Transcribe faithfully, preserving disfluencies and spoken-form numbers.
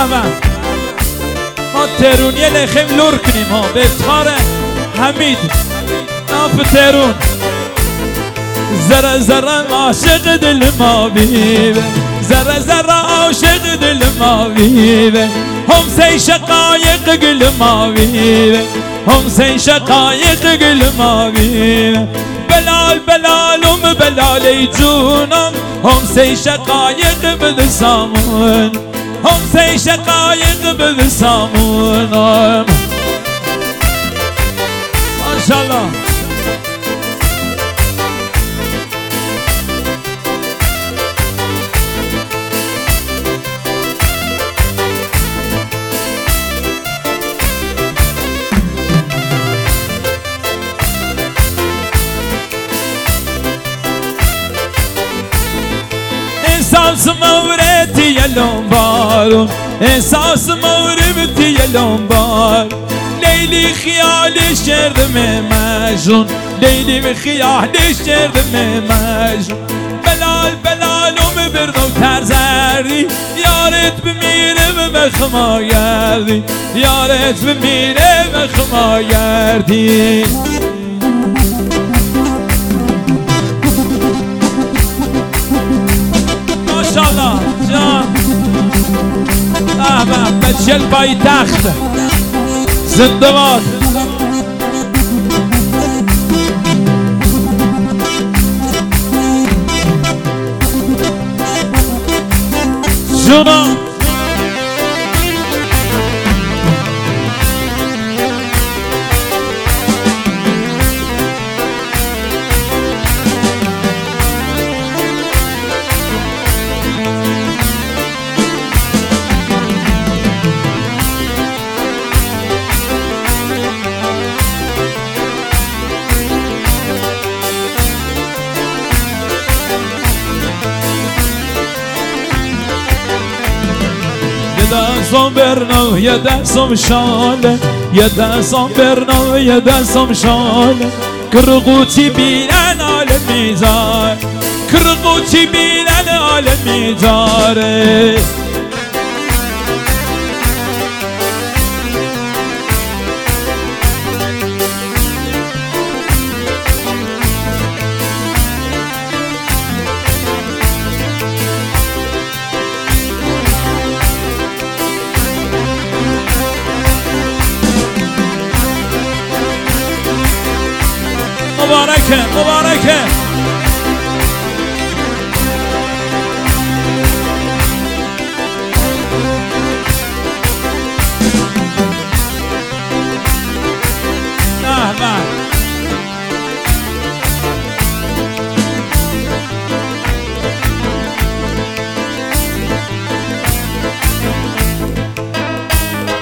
به ما تهرونی لخیم لور کنیم ها به افتخار حمید ناف تهرون. ذره ذره عاشق دل ما بیوه، ذره ذره عاشق دل ما بیوه، هم سی شقایق گل ما بیوه، هم سی شقایق گل ما بیوه. بلال بلالم بلالی جونم، هم سی شقایق بده سامون، هم سی شقایق بده سامونم. ماشاءالله. احساس مورتی لنبارم، احساس مورتی لنبار. لیلی خیالی شردم مجنون، لیلی به خیالی شردم مجنون. بلال بلالم بردم ترزردی، یارت بمیره به بخما گردی، یارت بمیره به بخما گردی. ماشاءالله جان. احمد بچل پای تخت زنده باد. جونم یه دستم برنو یه دستم شاله، یه دستم برنو یه دستم شاله. کرقوچی بینن عالم میزار، کرقوچی بینن عالم میزاره. مبارکه مبارکه.